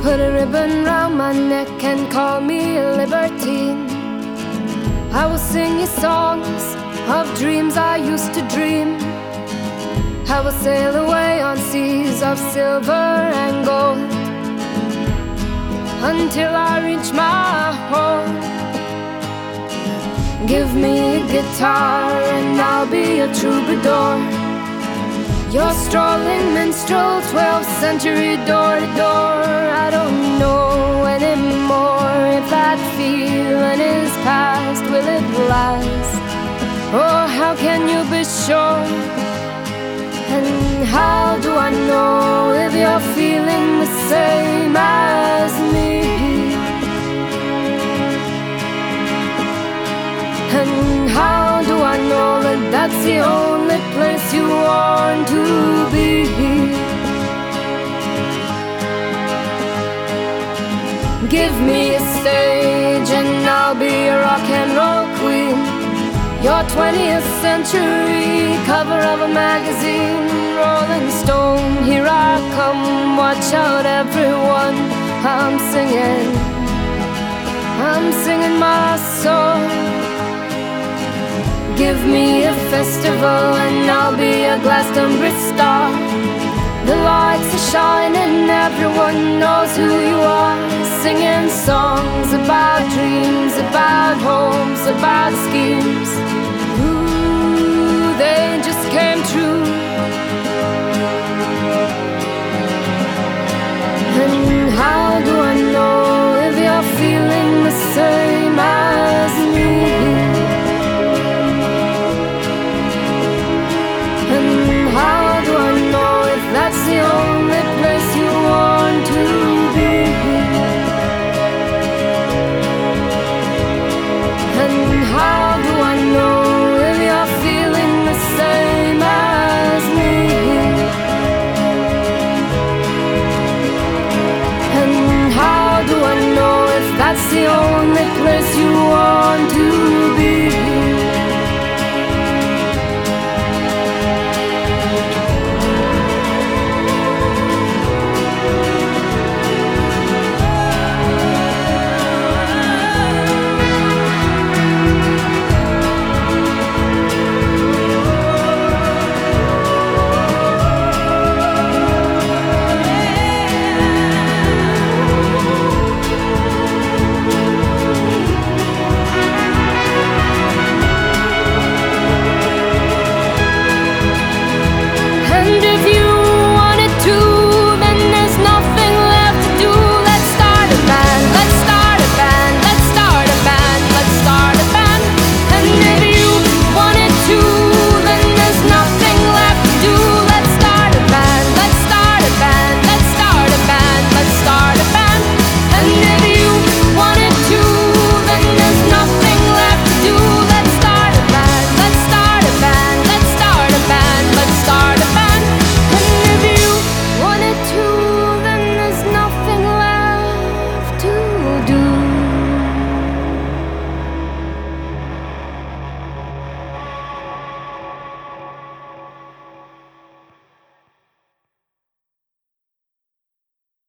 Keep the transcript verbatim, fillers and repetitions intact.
Put a ribbon round my neck and call me a libertine. I will sing you songs of dreams I used to dream. I will sail away on seas of silver and gold until I reach my home. Give me a guitar and I'll be a troubadour, your strolling minstrel, twelfth century door to door. I don't know anymore if that feeling is past, will it last? Oh, how can you be sure? And how do I know if you're feeling the same as me? And how do I know that that's the only place you want to be? Give me a stage and I'll be a rock and roll queen, your twentieth century cover of a magazine. Rolling Stone, here I come, watch out everyone. I'm singing, I'm singing my song. Give me a festival and I'll be a Glastonbury star. The lights are shining, everyone knows who you are. Singing songs about dreams, about homes, about schemes. Ooh, they just